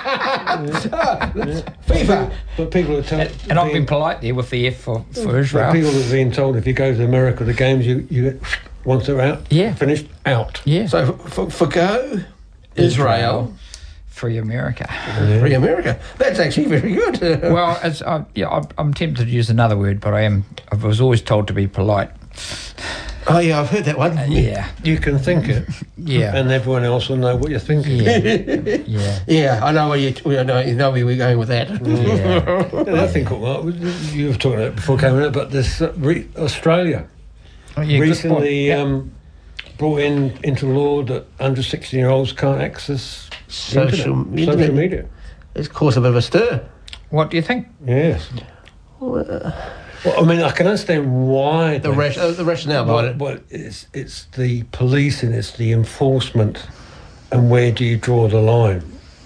FIFA. But people are telling... And I've been polite there with the F for Israel. People are being told if you go to America, the games you get... Once they're out, finished, out. Yeah. So forgo Israel, free America. free America. That's actually very good. Well, I'm tempted to use another word, but I was always told to be polite. Oh yeah, I've heard that one. Yeah. You can think it. Yeah. And everyone else will know what you're thinking. Yeah. Yeah, I know where you know where we're going with that. Yeah. And I think, you were talking about it before coming up, but this Australia recently brought into law that under 16-year-olds can't access social media. It's caused a bit of a stir. What do you think? Yes. Well, I mean, I can understand why The rationale behind it. But it's the policing, it's the enforcement, and where do you draw the line?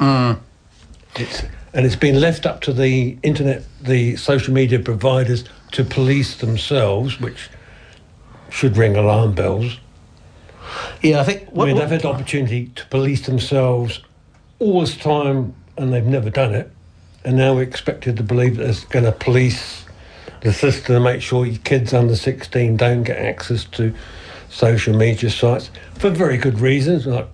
It's been left up to the internet, the social media providers to police themselves, which should ring alarm bells. Yeah, I think... they've had the opportunity to police themselves all this time, and they've never done it. And now we're expected to believe that they're going to police the system to make sure your kids under 16 don't get access to social media sites for very good reasons, like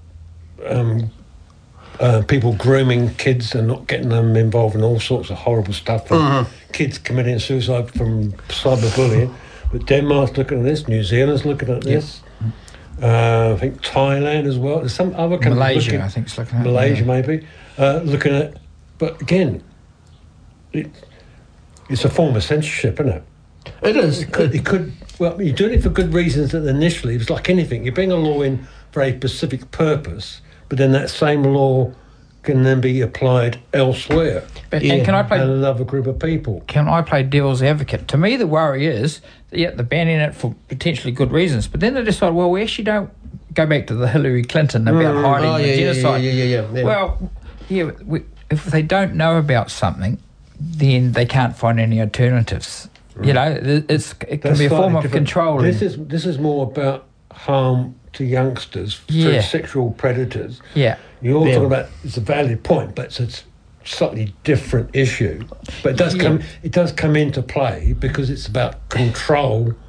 people grooming kids and not getting them involved in all sorts of horrible stuff, from kids committing suicide from cyberbullying. But Denmark's looking at this, New Zealand's looking at this. I think Thailand as well. There's some other countries. Malaysia, I think, is looking at it. Malaysia, maybe. Looking at it. But again, it's a form of censorship, isn't it? It is. It could. Well, you're doing it for good reasons. That initially, it's like anything. You bring a law in for a specific purpose, but then that same law can then be applied elsewhere. And can I play another group of people? Can I play devil's advocate? To me, the worry is that, they're banning it for potentially good reasons, but then they decide, well, we actually don't go back to the Hillary Clinton about hiding the genocide. Yeah. Well, if they don't know about something, then they can't find any alternatives. You know, it can be a form of control. This is more about harm to youngsters through sexual predators. Yeah. You're talking about, it's a valid point, but it's a slightly different issue. But it does come into play because it's about control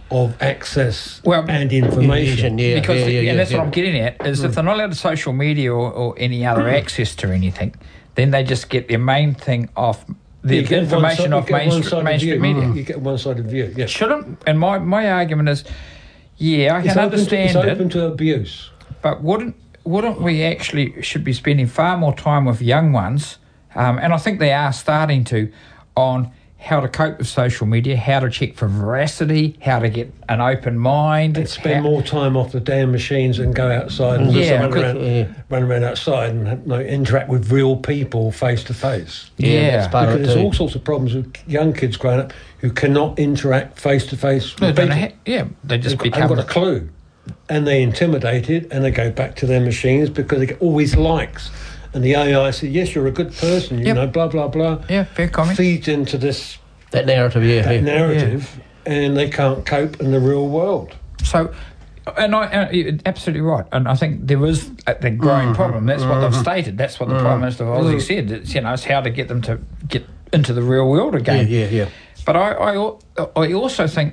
of access and information. That's what I'm getting at, is if they're not allowed social media or any other access to anything, then they just get their main thing off, the information off mainstream media. You get one-sided view, yeah. Shouldn't, and my argument is, I can understand it's open to abuse. But wouldn't we actually should be spending far more time with young ones, and I think they are starting to, on how to cope with social media, how to check for veracity, how to get an open mind. And spend more time off the damn machines and go outside and run around outside and interact with real people face to face. Yeah, because there's all sorts of problems with young kids growing up who cannot interact face to face with people. They just haven't got a clue. And they're intimidated and they go back to their machines because they get all these likes. And the AI says, yes, you're a good person, you know, blah, blah, blah. Yeah, fair comment. Feeds into this... That narrative, narrative, and they can't cope in the real world. So, and you're absolutely right. And I think there is the growing problem. That's what they've stated. That's what the Prime Minister of Aussie said. It's, it's how to get them to get into the real world again. Yeah. But I also think,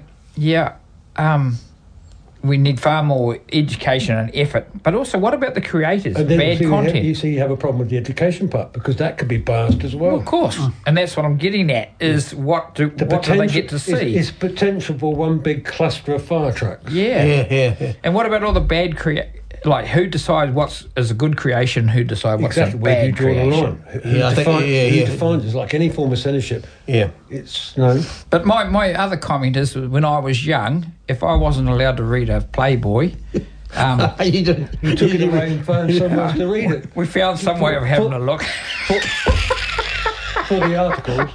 we need far more education and effort. But also, what about the creators? Bad content. You have a problem with the education part because that could be biased as well. Of course. And that's what I'm getting at, is what do they get to see? It's potential for one big cluster of fire trucks. Yeah. And what about all the bad like, who decides what is a good creation, who decides what's a bad creation? Who defines it? It's like any form of censorship. Yeah. It's no. But my other comment is, when I was young, if I wasn't allowed to read a Playboy... you took it away and found someone else to read it. We found some way of having a look. For the articles,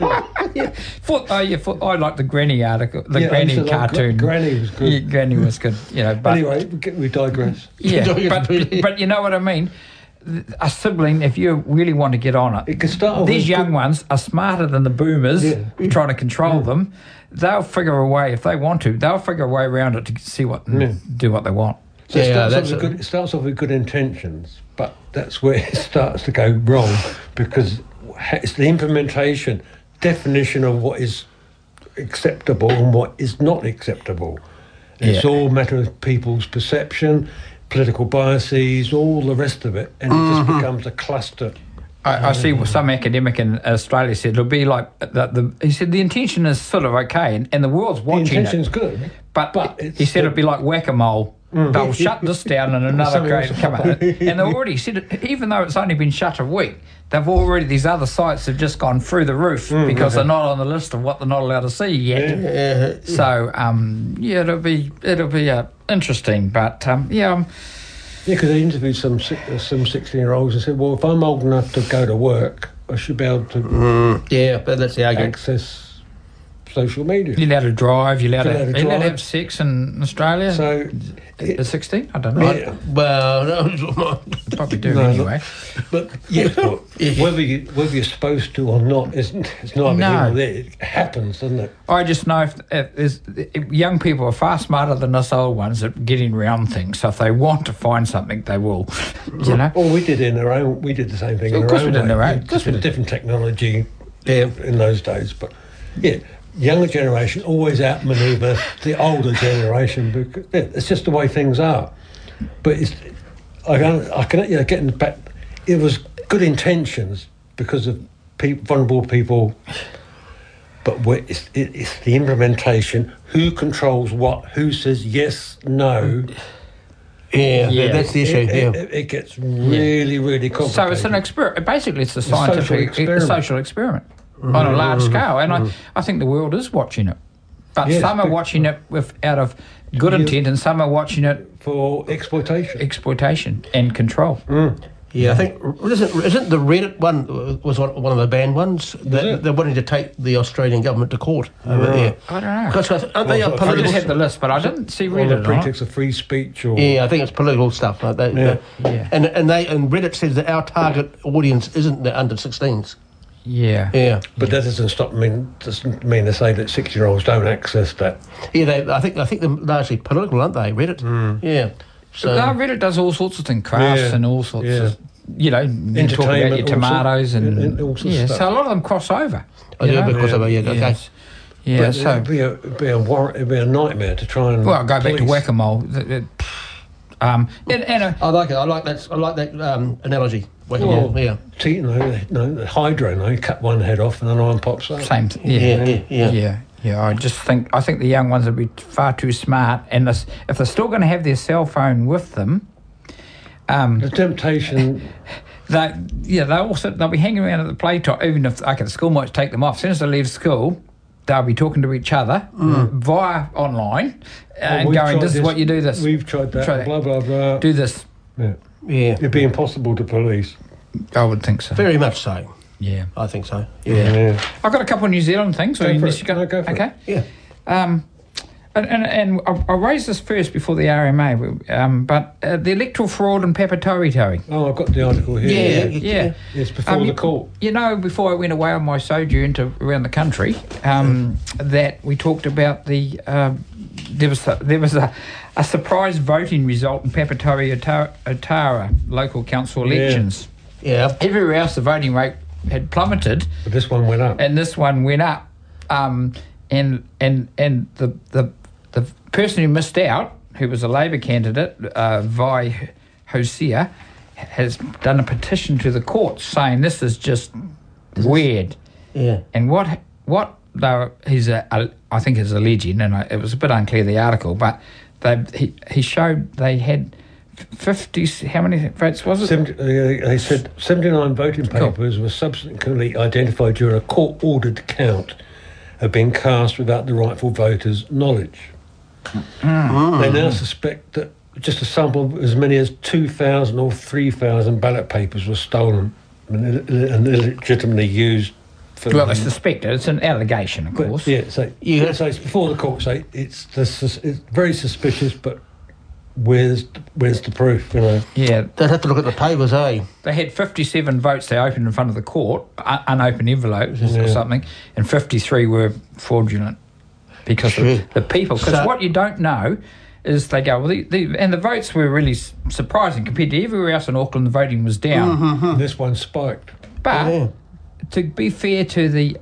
I like the Granny article, Granny cartoon. Granny was good. Yeah, Granny was good, But anyway, we digress. Yeah, but you know what I mean. A sibling, if you really want to get on it, could start. These young ones are smarter than the boomers trying to control them. They'll figure a way, if they want to. They'll figure a way around it to see what do what they want. So it starts off with good intentions, but that's where it starts to go wrong because it's the implementation, definition of what is acceptable and what is not acceptable. It's all a matter of people's perception, political biases, all the rest of it, and it just becomes a cluster. I see some academic in Australia said it'll be like he said the intention is sort of okay, and the world's watching it. The intention's good, but he said it'd be like whack-a-mole. They'll shut this down and another creator come out. And they already said it, even though it's only been shut a week, these other sites have just gone through the roof because they're not on the list of what they're not allowed to see yet. So, it'll be interesting, but because they interviewed some 16-year-olds and said, well, if I'm old enough to go to work, I should be able to but that's the argument. Access social media. You're allowed to drive, you're allowed to have sex in Australia. So, at 16? I don't know. Yeah. Well, probably do anyway. But whether you're supposed to or not, it's not it happens, doesn't it? I just know if young people are far smarter than us old ones at getting around things. So if they want to find something, they will. Well, we did the same thing in our own way. Of course we did in our own. Just with different technology in those days, but younger generation always outmaneuver the older generation because it's just the way things are. But I can getting back. It was good intentions because of vulnerable people, but it's the implementation. Who controls what? Who says yes, no? Yeah, that's the issue. It gets really, really complicated. So it's an experiment. Basically, it's a scientific, social experiment. On a large scale, and I think the world is watching it, but some are watching it out of good intent, and some are watching it for exploitation and control. Yeah, I think isn't the Reddit one was one of the banned ones that they're wanting to take the Australian government to court over there. I don't know. Because aren't they I did have the list, but I didn't see Reddit. On the pretext of free speech, or I think it's political stuff. Like that. And Reddit says that our target audience isn't the under 16s. Yeah. But that doesn't mean to say that 6-year-olds don't access that. Yeah, I think they're largely political, aren't they? Reddit. Yeah. So Reddit does all sorts of things, crafts and all sorts of, you talk about your tomatoes and all sorts of stuff. So a lot of them cross over. Because of okay. Yeah, But so it'd be a nightmare to try and. well, go back to police. whack-a-mole. And I like it. I like that analogy. Whack-a-mole. Yeah. The hydro. You cut one head off and another one pops up. same. Yeah. I think the young ones would be far too smart, and if they're still going to have their cell phone with them, The temptation. they'll be hanging around at the playtime. Even if the school might take them off, as soon as they leave school, they'll be talking to each other via online and going, "This is what you do. This We've tried that. Blah blah blah. do this." Yeah. Yeah. It'd be impossible to police. I would think so. Very much so. Yeah. I think so. Yeah. I've got a couple of New Zealand things. Go for unless it. you got- No, go for it. okay. Yeah. And I'll raise this first before the RMA, but the electoral fraud and Papatoetoe towing. Oh, I've got the article here. Yeah. It's before the court. Before I went away on my sojourn around the country, that we talked about there was a surprise voting result in Papatoetoe local council elections. Yeah. Everywhere else the voting rate had plummeted, But this one went up. and this one went up. And the person who missed out, who was a Labour candidate, Vi Hosea, has done a petition to the courts saying this is just weird. Yeah. And what though I think is alleging, and it was a bit unclear the article, but he showed they had 50. How many votes was it? They said 79 voting papers were subsequently identified during a court-ordered count have been cast without the rightful voters' knowledge. They now suspect that just a sample of as many as 2,000 or 3,000 ballot papers were stolen and illegitimately used. Well, they suspect it. It's an allegation, of course. Yeah, so it's before the court. Say it's very suspicious, but where's the proof? Yeah, They'd have to look at the papers, eh? they had 57 votes they opened in front of the court, unopened envelopes or something, and 53 were fraudulent because the people. Because what you don't know is they go, well, and the votes were really surprising compared to everywhere else in Auckland. The voting was down. This one spiked. But to be fair to the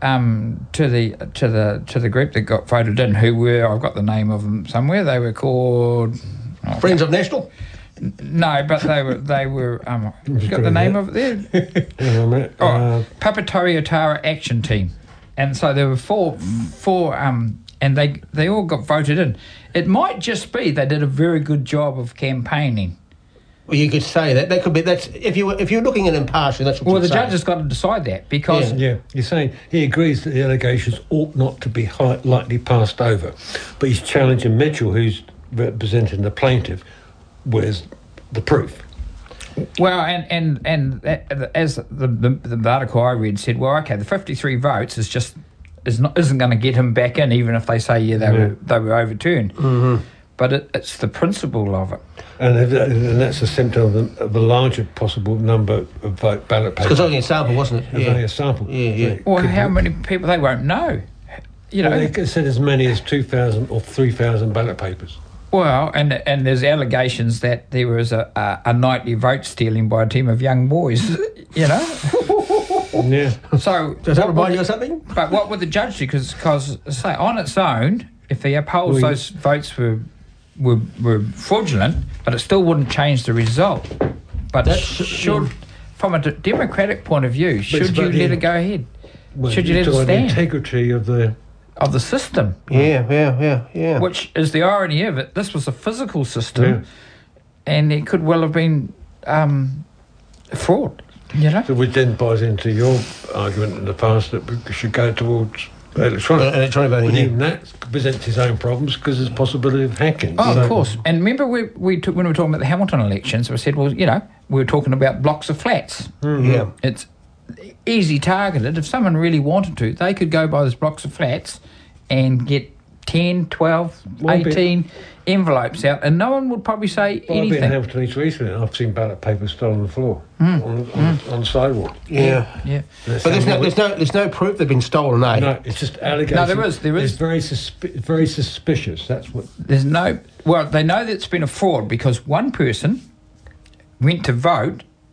group that got voted in, who were, I've got the name of them somewhere. They were called Friends of National? No, but they were. You got the name of it there? Hang on a minute. Papatoetoe Action Team, and so there were four, and they all got voted in. It might just be they did a very good job of campaigning. Well, you could say that. That could be. That's if you're looking at impartial. That's what. Well, the judge has got to decide that because Yeah, you're saying he agrees that the allegations ought not to be lightly passed over, but he's challenging Mitchell, who's representing the plaintiff, where's the proof? Well, and as the article I read said, well, okay, the 53 votes isn't going to get him back in, even if they say they were overturned. Mm-hmm. But it's the principle of it. And that's a symptom of the larger possible number of ballot papers. Because only a sample, wasn't it? It's only a sample. Yeah. Well, how many people, they won't know. They said as many as 2,000 or 3,000 ballot papers. Well, and there's allegations that there was a nightly vote stealing by a team of young boys, Yeah. So Does that remind you of something? But what would the judge do? Because say on its own, if he upholds those votes were fraudulent, but it still wouldn't change the result. But from a democratic point of view, should you let it go ahead? Well, should you let it the stand? integrity of the system. Yeah. Which is the irony of it. This was a physical system, and it could well have been fraud. So which then buys into your argument in the past that we should go towards electronic voting. Even that presents its own problems because there's a possibility of hacking. Oh, of course. And remember when we were talking about the Hamilton elections, we said, well, we were talking about blocks of flats. Mm-hmm. Yeah. It's easy targeted. If someone really wanted to, they could go by those blocks of flats and get 10, 12, 18 envelopes out, and no one would probably say anything. I've been in Hamilton East recently, and I've seen ballot papers still on the floor, on the sidewalk. Yeah. But there's no proof they've been stolen, eh? No, it's just allegations. No, there is. It's very suspicious. That's what. There's no. Well, they know that it's been a fraud because one person went to vote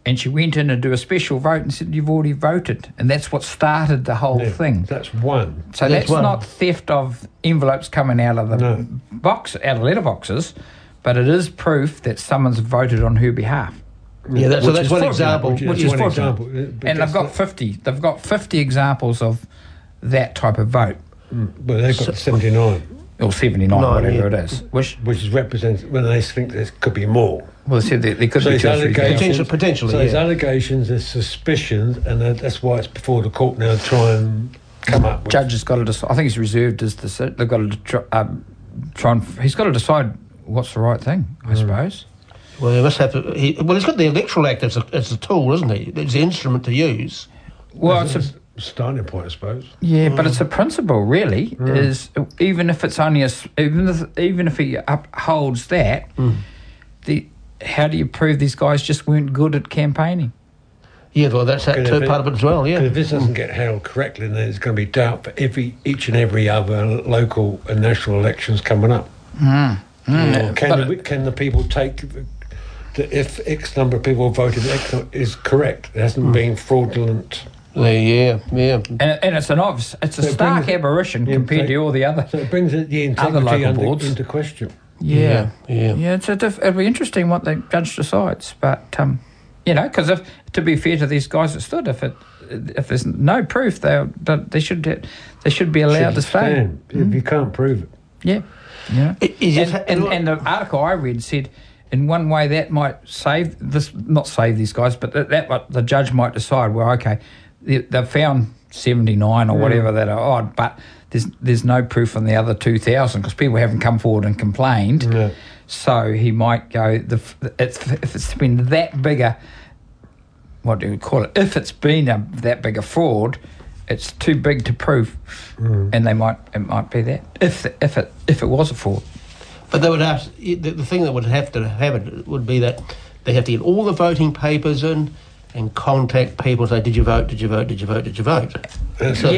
and she went in and do a special vote and said, you've already voted. And that's what started the whole thing. That's one. So that's not theft of envelopes coming out of the box, out of letterboxes, but it is proof that someone's voted on her behalf. Yeah, that's one example. Which is fraudulent. And they've got 50. They've got 50 examples of that type of vote. Well, they've got 79. Or 79, whatever it is. Which is represented when they think there could be more. Well, they said there could be potentially. So there's allegations, there's suspicions, and that's why it's before the court now to try and come up with. Judge has got to decide. I think he's reserved as they've got to try and. He's got to decide what's the right thing, I suppose. Well, he must have to. He's got the Electoral Act as a tool, isn't he? It's the instrument to use. Well, it's a starting point, I suppose. Yeah, but it's a principle, really. Is even if it's only even if he upholds that, how do you prove these guys just weren't good at campaigning? Yeah, well, that's part of it as well. Yeah, if this doesn't get held correctly, then there's going to be doubt for each and every other local and national elections coming up. Can the people take that if X number of people voted X is correct? It hasn't been fraudulent. Yeah. And it's a stark aberration compared to all the other. So it brings the integrity into question. Yeah. It'll be interesting what the judge decides, but because to be fair to these guys that stood, if there's no proof, they should be allowed to stay. If you can't prove it. Yeah. And the article I read said, in one way that might not save these guys, but that the judge might decide, well, okay, they've found 79 or whatever that are odd, but there's no proof on the other 2,000 because people haven't come forward and complained. Yeah. So he might go, if it's been that big what do we call it? If it's been that big a fraud, it's too big to prove, and it might be that if it was a fraud. But they would have the thing that would have to have it would be that they have to get all the voting papers in and contact people and say, did you vote? Did you vote? Did you vote? Did you vote? So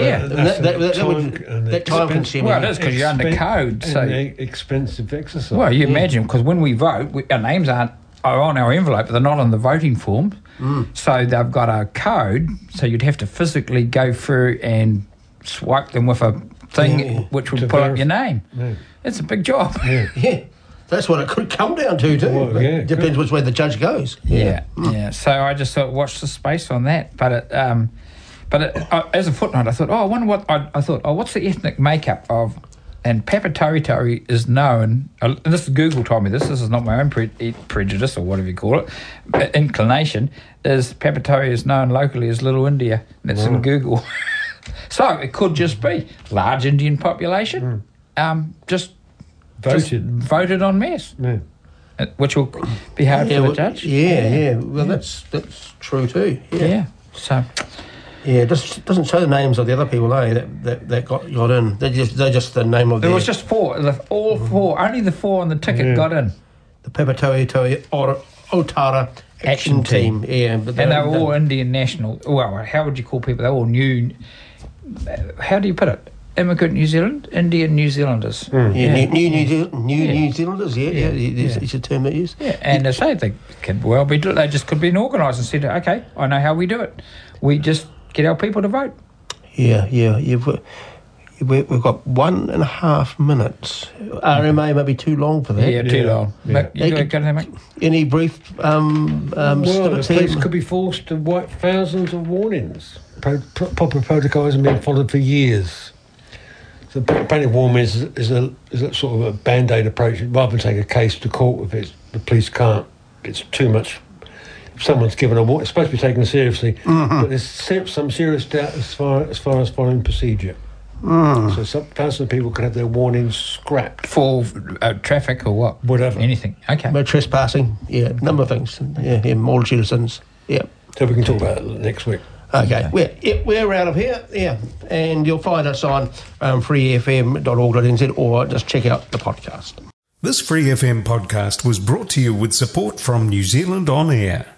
that time consuming. Well, it is because you're under code. So expensive exercise. Well, you imagine because when we vote, our names are on our envelope, but they're not on the voting form. So they've got a code. So you'd have to physically go through and swipe them with a thing which would pull up your name. Yeah. It's a big job. Yeah. That's what it could come down to too. Well, depends which way the judge goes. Yeah. So I just watch the space on that. But as a footnote, I thought, I wonder what I thought. What's the ethnic makeup of? And Papatoetoe is known. And this Google told me this. This is not my own prejudice or whatever you call it. Inclination is Papatoetoe is known locally as Little India. That's in Google. So it could just be large Indian population. Just voted en masse, which will be hard for the judge. Well, that's true too. So it doesn't show the names of the other people, that got in. They're just the name of. There was just four. All four. Only the four on the ticket got in. The Papatoetoe Otara Action Team. Yeah, but and they were all Indian national. Well, how would you call people? They all new. How do you put it? Immigrant New Zealand, Indian New Zealanders. New New Zealanders. It's a term they use. Yeah, and they say they could well be. They just could be organised and said, "Okay, I know how we do it. We just get our people to vote." Yeah. We've got 1.5 minutes. RMA may be too long for that. Yeah, too long. But you got anything, mate? Any brief the police could be forced to wipe thousands of warnings. Proper protocol hasn't been followed for years. So apparently warning is a sort of a band-aid approach. Rather than take a case to court if the police can't, it's too much. If someone's given a warning, it's supposed to be taken seriously, but there's some serious doubt as far as following procedure. So thousands of people could have their warnings scrapped. For traffic or what? Whatever. Anything. Okay. About trespassing, number of things. Multitude of sins. Yeah. So we can talk about it next week. Okay, we're out of here, and you'll find us on freefm.org.nz or just check out the podcast. This Free FM podcast was brought to you with support from New Zealand On Air.